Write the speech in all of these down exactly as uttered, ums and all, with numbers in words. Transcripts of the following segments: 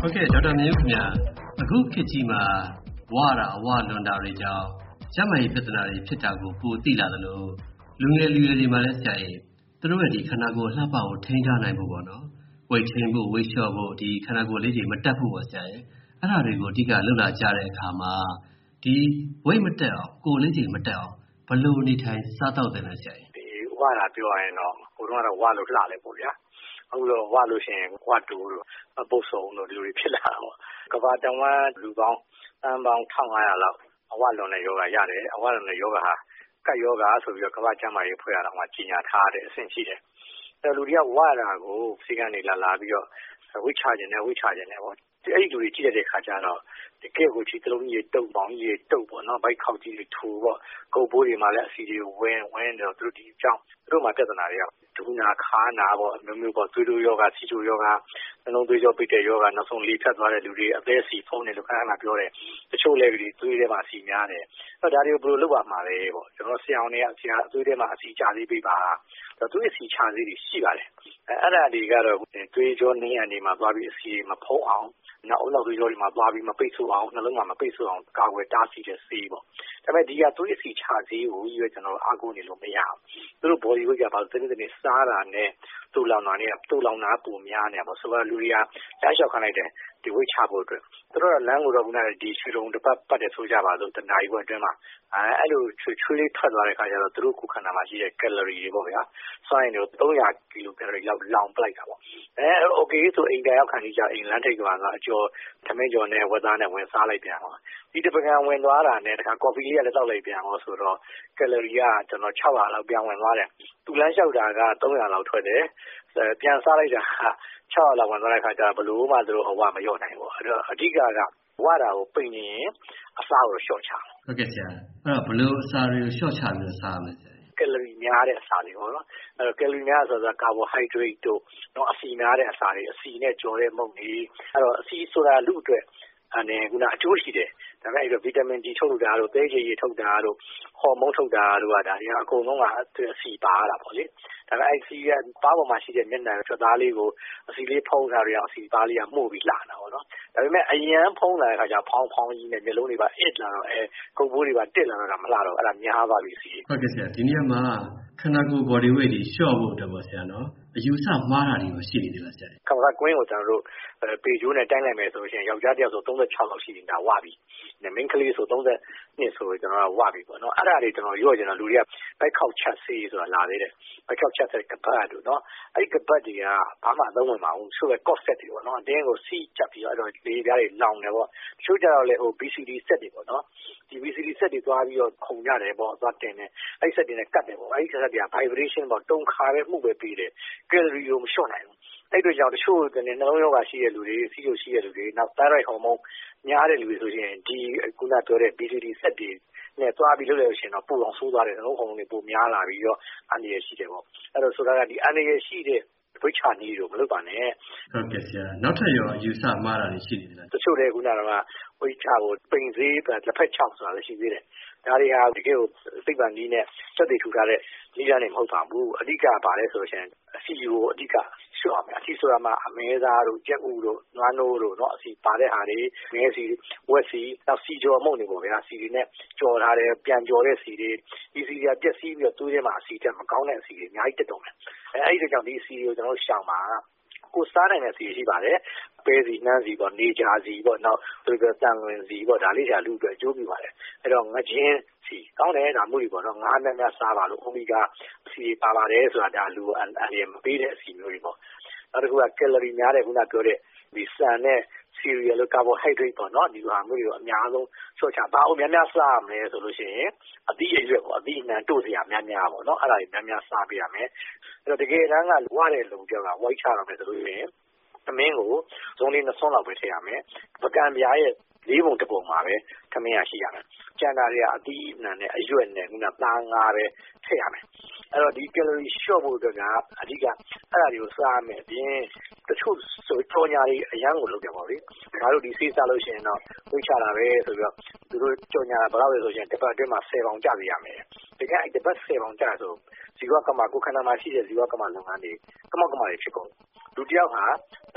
ဟုတ်ကဲ့ဒေါက်တာမြင့်ဦးခင်ဗျာအခုခေတ်ကြီးမှာဝါတာအဝလွန်တာတွေကြောင့်ကျန်းမာရေးပြဿနာတွေဖြစ်တာကိုပိုသိလာသလိုလူငယ်လူရွယ်တွေမှာလည်းဆရာကြီးသူတို့ရဲ့ဒီခန္ဓာကိုယ်လှပကိုထိန်းထားနိုင်ဖို့ပေါ့နော်ဝိတ်ထိန်းဖို့ဝိတ်လျှော့ဖို့ဒီခန္ဓာကိုယ်လေးတွေမတက်ဖို့ပေါ့ဆရာကြီးအဲ့ဒါတွေကိုအဓိကလှုပ်လာကြတဲ့အခါမှာဒီဝိတ်မတက်အောင်ကိုယ်လေးတွေမတက်အောင်ဘယ်လိုနေထိုင်စားတော့တယ်လဲဆရာကြီးဒီဝါတာပြောရရင်တော့ဟိုတော့ဝါလို့လှလဲပေါ့ဗျာအခုတော့ဝါလို့ရှိရင်ဝါတူလို့ပုတ်ဆုံလို့ဒီလိုတွေဖြစ်လာတာပေါ့ကဘာတဝမ်းလူပေါင်းတန်ပေါင်းတစ်ထောင်ငါးရာလောက်အဝလွန်တဲ့ယောဂရတယ်အဝလွန်တဲ့ယောဂဟာကတ်ယောဂဆိုပြီးတော့ကဘာကျမ်းမာရေးဖွဲ့ရတာမှာကြီးညာထားတဲ့အဆင့်ရှိတယ်အဲလူတွေကဝါတာကိုစိတ်ကနေလာလာပြီးတော့ဝိချခြင်းနဲ့ဝိချခြင်းနဲ့ပေါ့ဒီအဲ့ဒီလူတွေကြည့်တဲ့ခါကျတော့တကယ်ကိုချီတလုံးကြီးတုတ်ပေါင်းကြီးတုတ်ပေါ့နော်ဘိုက်ခေါက်ကြီးတွေထူပေါ့ကုတ်ပိုးတွေမှာလည်းအစီတွေဝင်းဝင်းတော့သူတို့ဒီအကြောင်းသူတို့မှာပြဿနာတွေကဒူနာခါနာပေါ့မျိုးမျိုးပေါ့သွေးတိုးယောဂဆီချိုယောဂနှလုံးသွေးကြောပိတ်တဲ့ယောဂနောက်ဆုံးလေးဖြတ်သွားတဲ့လူတွေအသက်စီဖုံးတယ်လို့ခဏခဏပြောတယ်တချို့လည်းဒီသွေးထဲမှာစီများတယ်အဲ့ဒါတွေကိုဘယ်လိုလုပ်ရမှာလဲပေါ့ကျွန်တော်ဆရာအောင်တွေကဆရာသွေးထဲမှာအစီချသေးပေးပါတော့သွေးစီချသေးတွေရှိပါတယ်အဲ့ဒါတွေကတော့သွေးကြောနေရနေမှာသွားပြီးအစီမဖုံးအောင်နောက်အုံနောက်သွေးကြောတွေမှာသွားပြီးမပိတ်ဆို့အောင်နှလုံးမှာမပိတ်ဆို့အောင်ကာကွယ်တားဆီးတဲ့ဆေးပေါ့ဒါပေမဲ့ဒီကသွေးအစီချဆေးကိုရွေးကျွန်တော်အားကိုးနေလို့မရဘူးသူတို့ body weight ကပါတနေ့တနေ့စားတာနဲ့တူလောင်တာနဲ့တူလောင်တာပုံများနေပါဆိုတော့လူတွေကလမ်းလျှောက်ခိုင်းလိုက်တယ်ဒီ weight ချဖို့အတွက်သူတို့ကလမ်းကိုတော့ခုနကဒီရွှေတုံတစ်ပတ်ပတ်တယ်ဆိုကြပါလို့တနားရီခွဲအတွင်းမှာအဲအဲ့လိုချွေချွေးလေးထွက်သွားတဲ့ခါကျတော့သူတို့ကိုယ်ခန္ဓာမှာရှိတဲ့ calorie တွေပေါ့ဗျာစိုင်းတို့သုံးရာကီလိုကယ်လရီလောက်လောင်ပလိုက်တာပေါ့အဲ okay ဆိုအိမ်တရောက်ခံနေကြအိမ်လမ်းထိပ်သွားတာအကျော်သမင်းကျော်နဲ့ဝက်သားနဲ့ဝင်စားလိုက်ပြန်ပါဒီတပကံဝင်သွားတာနဲ့တခါ coffee လေးကလည်းတောက်လိုက်ပြန်ဟောဆိုတော့ calorie ကကျွန်တော်၆ရာလောက်ပြန်ဝင်သွားတယ်သူလမ်းလျှောက်တာကသုံးရာလောက်ထွက်တယ်ပြန်စားလိုက်တာက၆ရာလောက်ဝင်သွားတဲ့ခါကျဘလို့မှသူတို့အဝမလျော့နိုင်ဘူးအဲ့တော့အဓိကကဝါတာကိုပိန်နေရင်အစားကိုလျှော့ချဟုတ်ကဲ့ဆရာအဲ့တော့ဘလို့အစားတွေကိုလျှော့ချပြီးစားရမလဲဆရာကယ်လရီများတဲ့အစာတွေပေါ့နော်အဲ့တော့ကယ်လရီများဆိုတာကာဘိုဟိုက်ဒရိတ်တို့နော်အဆီများတဲ့အစာတွေအဆီနဲ့ကြော်တဲ့မုန့်တွေအဲ့တော့အဆီဆိုတာလူအတွက်အနေကကအကျိုးရှိတယ်ဒါပေမဲ့အဲ့တော့ဗီတာမင် D ထုတ်လို့တာတို့သဲကြေရည်ထုတ်တာတို့ဟော်မုန်းထုတ်တာတို့ကဒါတွေကအကုန်လုံးကအဆီပါရတာပေါ့လေဒါပေမဲ့အဲ့ဆီကပါးပေါ်မှာရှိတဲ့မျက်နှာချက်သားလေးကိုအဆီလေးဖုံးထားရအောင်အဆီပါးလေးကမှုတ်ပြီးလာတာပေါ့နော်ဒါပေမဲ့အရန်ဖုံးလာတဲ့ခါကျဖောင်းဖောင်းကြီးနဲ့မျက်လုံးတွေပါအစ်လာတော့အဲကုတ်ပိုးတွေပါတက်လာတော့တာမလာတော့အဲ့ဒါများပါပြီဆီဟုတ်ကဲ့ဆရာဒီနေ့မှာခန္ဓာကိုယ် body weight တွေလျှော့ဖို့အတွက်ပေါ့ဆရာနော်အယူဆမှားတာတွေရှိနေတယ်လားဆရာကမ္ဘာကွင်းကိုကျွန်တော်တို့ပေကျိုးနဲ့တိုင်းလိုက်မယ်ဆိုရင်ယောက်ျားတစ်ယောက်ဆိုသုံး၆လောက်ရှိနေတာဝပြီ။မိန်းကလေးဆိုသုံးနှစ်ဆိုကျွန်တော်ကဝပြီပေါ့နော်။အဲ့ဒါတွေကျွန်တော်ရော့ကျွန်တော်လူတွေကဘိုက်ခေါက်ချက်ဆေးဆိုတာလာသေးတယ်။ဘိုက်ခေါက်ချက်တဲ့ကပတ်တို့နော်။အဲ့ဒီကပတ်တွေကဘာမှသုံးဝင်ပါဘူး။ဆိုတော့ cost set တွေပေါ့နော်။အတင်းကိုစီးချက်ပြီးတော့လေပြားတွေလောင်တယ်ပေါ့။တချို့ကြတော့လေဟို B C D set တွေပေါ့နော်။ဒီ B C D set တွေသွားပြီးတော့ခုန်ကြတယ်ပေါ့။သွားတင်တယ်။အဲ့ဒီ set တွေနဲ့ကတ်တယ်ပေါ့။အဲ့ဒီ set တွေက vibration ပေါ့တုံခါပဲမှုပဲပေးတယ်။ calorie ကိုမလျှော့နိုင်ဘူး။အဲ့တို့ကြောင့်တချို့ကနေနှလုံးရောဂါရှိတဲ့လူတွေစီးကျိုရှိတဲ့လူတွေနောက် thyroid hormone များတဲ့လူတွေဆိုရင်ဒီခုနပြောတဲ့ B C D set တွေနဲ့သွားပြီးလုပ်ရလို့ရှိရင်တော့ပိုအောင်ဆိုးသွားတယ်နှလုံးခုန်တွေပိုများလာပြီးတော့အန္တရာယ်ရှိတယ်ပေါ့အဲ့တော့ဆိုတာကဒီအန္တရာယ်ရှိတဲ့ဝိချာနီးတို့မလုပ်ပါနဲ့ဟုတ်ကဲ့ဆရာနောက်ထပ်ရောအယူဆမှားတာတွေရှိနေတယ်လားတချို့လည်းခုနကဝိချာကိုပိန်သေးလက်ဖက်ချောက်ဆိုတာလည်းရှိသေးတယ်ဒါတွေဟာတကယ်ကိုစိတ်ပန်ကြီးနဲ့စက်တွေထူထားတဲ့ကြီးရနေမဟုတ်ပါဘူးအဓိကပါလဲဆိုရင်အစီကိုအဓိကရှော့မယ်အစီဆိုတာမှာအမဲသားတို့ကြက်ဥတို့နွားနိုးတို့เนาะအစီပါတဲ့ဟာတွေငဲစီဝက်စီနောက်စီကြော်မုန့်တွေပေါ့ဗျာစီတွေနဲ့ကြော်ထားတယ်ပြန်ကြော်တဲ့စီတွေဒီစီတွေကပြက်စီးပြီးတော့သွေးထဲမှာအစီတက်မကောင်းတဲ့အစီတွေအများကြီးတက်တော့မယ်အဲအဲ့ဒီကြောင့်ဒီစီကိုကျွန်တော်ရှောင်ပါကိုစားနိုင်တဲ့စီရှိပါတယ်ပဲစီနှမ်းစီပေါ့နေကြစီပေါ့နောက်သူကတန်ဝင်စီပေါ့ဒါလေးရှာလူအတွက်အကျိုးပြုပါတယ်အဲ့တော့ငချင်းစီကောင်းတယ်ဒါမှုတွေပေါ့နော်ငါးများများစားပါလို့အိုမီဂါစီပါပါတယ်ဆိုတာဒါလူအန်အရီမပေးတဲ့အစီမျိုးတွေပေါ့နောက်တစ်ခုကကယ်လရီများတဲ့ခုနပြောတဲ့ဒီဆန်နဲ့ cereal လို့ carbohydrate ပေါ့နော်ဒီလိုဟာမျိုးတွေအများဆုံးချော့ချပါအောင်များများစားရမယ်ဆိုလို့ရှိရင်အသီးအရွက်ပေါ့အသီးအနှံတို့စရာများများပေါ့နော်အဲ့ဒါတွေများများစားပေးရမယ်အဲ့တော့တကယ်တမ်းကဝါတဲ့လုံကြောက်ကဝိုက်ချရမယ်ဆိုလို့ရှိရင်သမင်းကိုဇုံလေးနှစ်ဆွန်းလောက်ပဲထည့်ရမယ်ပကံပြားရဲ့လေးပုံတစ်ပုံမှာပဲသမင်းရရှိရမယ်ကျန်တာတွေကအသီးအနှံနဲ့အရွက်နဲ့ခုနသားငါးပဲထည့်ရမယ်အဲ့တော့ဒီ calorie လျှော့ဖို့အတွက်ကအဓိကအဲ့ဒါတွေကိုစားရမယ်အပြင်တချို့ဆိုကြော်ညာတွေအရန်ကိုလုပ်ကြပါဘူး။ဒါတို့ဒီဆေးစားလို့ရှိရင်တော့ဝိချတာပဲဆိုပြီးတော့သူတို့ကြော်ညာဘယ်လောက်လဲဆိုရင်တစ်ပတ်အတွင်းမှာဆယ်ပေါင်ကျပေးရမယ်။တကယ်အဲ့တစ်ပတ်ဆယ်ပေါင်ကျဆိုဇီဝကမ္မကိုခန္ဓာမှာရှိတဲ့ဇီဝကမ္မလုပ်ငန်းတွေကမောက်ကမ္မတွေဖြစ်ကုန်လူတယောက်ဟာ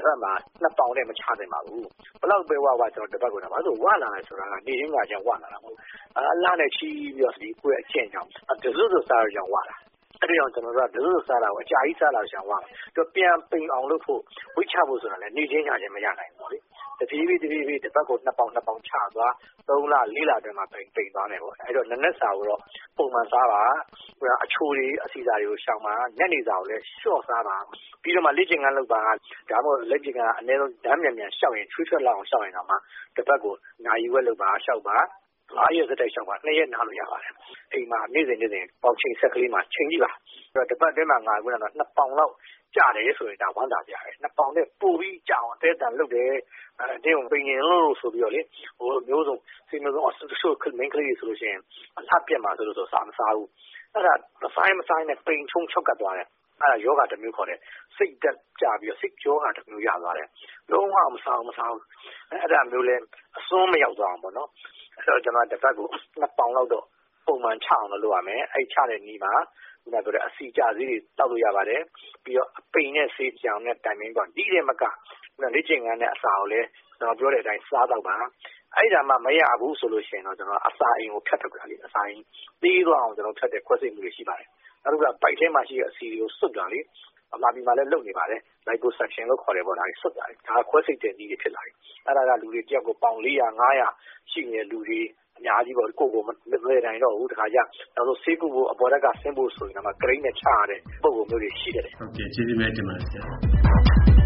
တစ်ပတ်မှာနှစ်ပေါင်နဲ့မချနိုင်ပါဘူးဘလောက်ပဲဝါဝါကျွန်တော်တစ်ပတ်ကိုတော့ဘာလို့ဝါလာလဲဆိုတာကနေရင်းကကျန်ဝါလာတာမဟုတ်အလားနဲ့ချီးပြီးတော့ဒီကိုယ်အကျင့်ကြောင့်ဒဇုဒစားကြောင့်ဝါလာအဲ့ဒီအောင်ကျွန်တော်တို့ကဒဇုစားတာကိုအကြာကြီးစားလာရှောင်ဝါတော့ပြန်ပိန်အောင်လုပ်ဖို့ဝိချဖို့ဆိုတာလည်းနေချင်းညချင်းမရနိုင်ဘူးလေတပြေးပြေးတပြေးပြေးတစ်ပတ်ကိုနှစ်ပေါင်နှစ်ပေါင်ချသွားသုံးလလေးလအတွင်းမှာပိန်ပိန်သွားတယ်ပေါ့အဲ့တော့နက်နက်စာကိုတော့ပုံမှန်စားပါအချိုတွေအစီစာတွေကိုရှောင်ပါညနေစာကိုလည်းလျှော့စားပါပြီးတော့မှလေ့ကျင့်ခန်းလုပ်ပါဒါမှမဟုတ်လက်ကျင့်ခန်းအနည်းဆုံးဓာတ်မြန်မြန်ရှောက်ရင်ချွေးချွတ်လောက်အောင်ရှောက်ရင်တော့မှတစ်ပတ်ကိုနာရီဝက်လုပ်ပါရှောက်ပါအားရစတဲ့ရှောက်ပါနှစ်ရက်နားလို့ရပါတယ်အိမ်မှာနေ့စဉ်နေ့စဉ်ပေါင်ချိန်ဆက်ကလေးမှာချိန်ကြည့်ပါအဲ့တော့တစ်ပတ်အတွင်းမှာငါကတော့နှစ်ပေါင်လောက်ကြတယ်ဆိုရင်ဒါဝမ်းသာကြတယ်နှစ်ပေါင်နဲ့ပို့ပြီးကြအောင်အသေးတန်လုပ်တယ်အဲတင်းကိုပိန်ရင်လို့ဆိုပြီးတော့လေဟိုမျိုးစုံစိတ်မျိုးစုံအဆူဆူခမင်းကလေးဆိုလို့ရှိရင်အလှပြက်မှာဆိုလို့ဆိုစားမစားဘူးအဲ့ဒါမဆိုင်မဆိုင်နဲ့ပိန်ချုံချောက်ကတ်သွားတယ်အဲ့ဒါယောဂတစ်မျိုးခေါ်တယ်စိတ်တက်ကြပြီးတော့စိတ်ကြောတာတစ်မျိုးရသွားတယ်လုံးဝမစားမစားဘူးအဲ့ဒါမျိုးလဲအစွန်းမရောက်သွားအောင်ပေါ့နော်အဲ့တော့ကျွန်တော်တစ်ပတ်ကိုနှစ်ပေါင်လောက်တော့ပုံမှန်ချအောင်လုပ်ရမယ်အဲ့ချတဲ့နီးမှာခုနကပြောတဲ့အစီကြစည်းတွေတောက်လို့ရပါတယ်ပြီးတော့အပိန်နဲ့ဆေးကြောင်နဲ့တိုင်မင်းပေါ့ဒီတဲ့မကခုနလေ့ကျင့်ခန်းနဲ့အစာကိုလည်းကျွန်တော်ပြောတဲ့အတိုင်းစားတော့ပါအဲ့ဒါမှမရဘူးဆိုလို့ရှိရင်တော့ကျွန်တော်အစာအိမ်ကိုဖြတ်ထုတ်တာလေအစာအိမ်သေးသွားအောင်ကျွန်တော်ဖြတ်တဲ့ခွဲစိတ်မှုတွေရှိပါတယ်နောက်တစ်ခုကပိုက်ထဲမှာရှိတဲ့အစီတွေကိုစုပ်တာလေအမှားပြီးမှလည်းလုပ်နေပါတယ် liposuction လို့ခေါ်တယ်ပေါ့ဒါကြီးစုပ်တာလေဒါခွဲစိတ်တဲ့နည်းတွေဖြစ်လာတယ်အဲ့ဒါကလူတွေတယောက်ကိုပေါင်၄၀၀ ၅၀၀ရှိနေတဲ့လူတွေအများကြီးပေါ့ကိုကိုမလွယ်နိုင်တော့ဘူးတခါကျနောက်ဆုံးဆေးကုဖို့အပေါ်တက်ကဆင်းဖို့ဆိုရင်တော့ဂရိတ်နဲ့ချရတဲ့ပုံစံမျိုးတွေရှိတယ်ဟုတ်ကဲ့ကျေးဇူးများတင်ပါတယ်ဆရာ